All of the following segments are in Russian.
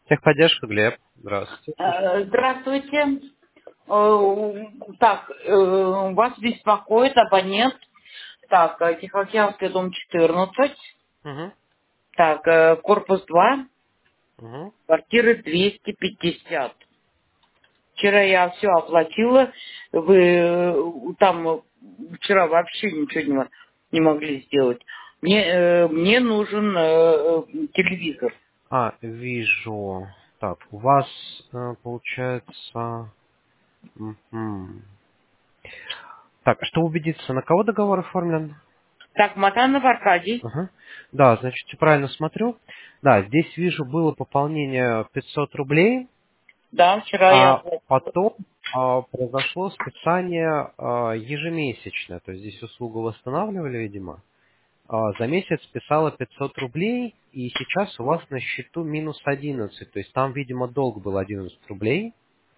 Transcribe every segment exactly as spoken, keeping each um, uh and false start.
Техподдержка, Глеб. Здравствуйте. Слушаю. Э, Здравствуйте. Э, Так, э, вас беспокоит абонент. Так, э, Тихоокеанский дом четырнадцать. Угу. Так, э, корпус два, Угу. квартира двести пятьдесят. Вчера я все оплатила. Вы э, там э, вчера вообще ничего не, мо- не могли сделать. Мне, э, мне нужен э, э, телевизор. А, вижу. Так, у вас э, получается... Мгм. Так, что убедиться, на кого договор оформлен? Так, Матанов Аркадий. Ага. Да, значит, я правильно смотрю. Да, здесь вижу, было пополнение пятьсот рублей, Да, вчера я а оплатила. потом а, произошло списание а, ежемесячное. То есть здесь услугу восстанавливали, видимо. А, За месяц списала пятьсот рублей, и сейчас у вас на счету минус одиннадцать. То есть там, видимо, долг был одиннадцать рублей.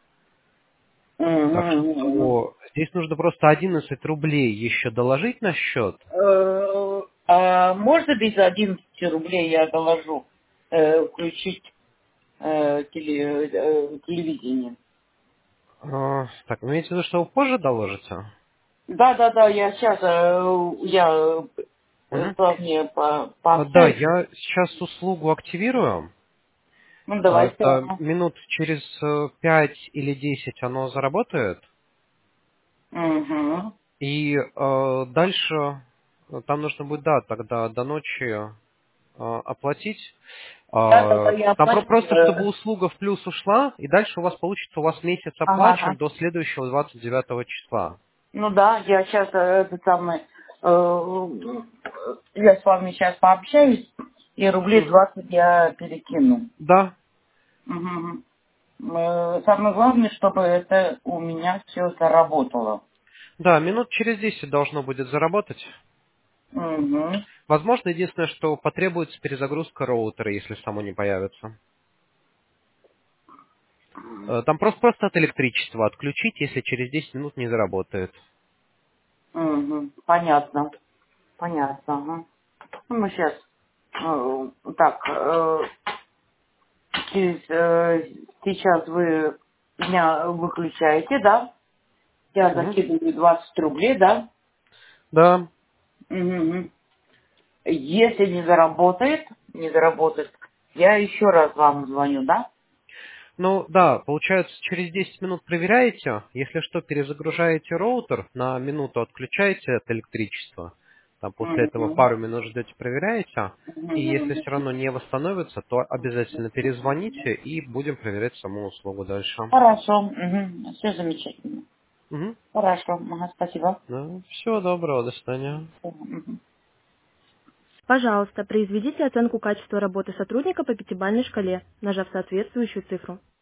Так Мгм, мгм. что здесь нужно просто одиннадцать рублей еще доложить на счет. Э, А можно без одиннадцати рублей я доложу э, включить э, теле- э, телевидение? А, Так, имеете в виду, что вы позже доложите? Да, да, да, я сейчас я э, Мгм. с вами по- А, Да, пообщаюсь. я сейчас услугу активирую. Ну, А, давайте. Это Ага. минут через э, пять или десять оно заработает. Мгм. И э, дальше э, там нужно будет, да, тогда до ночи э, оплатить. Да, да, да, А, я Там про- оплачу. просто, чтобы э, услуга в плюс ушла, и дальше у вас получится, у вас месяц Ага, оплачен ага. до следующего двадцать девятого числа. Ну да, я сейчас этот самый, э, я с вами сейчас пообщаюсь, и рублей Мгм. двадцать я перекину. Да, Мгм. Э, Самое главное, чтобы это у меня все заработало. да, минут через десять должно будет заработать. Мгм. Возможно, единственное, что потребуется перезагрузка роутера, если само не появится. Э, Там просто, просто от электричества отключить, если через десять минут не заработает. Мгм. Понятно. Понятно. Ага. Ну, мы сейчас так, э, через, э, сейчас вы меня выключаете, да? Я Мгм. закидываю двадцать рублей, да? Да. Мгм. Если не заработает, не заработает, я еще раз вам звоню, да? Ну да, получается, через десять минут проверяете, если что, перезагружаете роутер, на минуту отключаете от электричества, там после этого Мгм. пару минут ждете, проверяете, и если Мгм. все равно не восстановится, то обязательно перезвоните и будем проверять саму услугу дальше. Хорошо, все замечательно. Угу. Хорошо, ага, спасибо. Ну, всего доброго, до свидания. Мгм. Пожалуйста, произведите оценку качества работы сотрудника по пятибалльной шкале, нажав соответствующую цифру.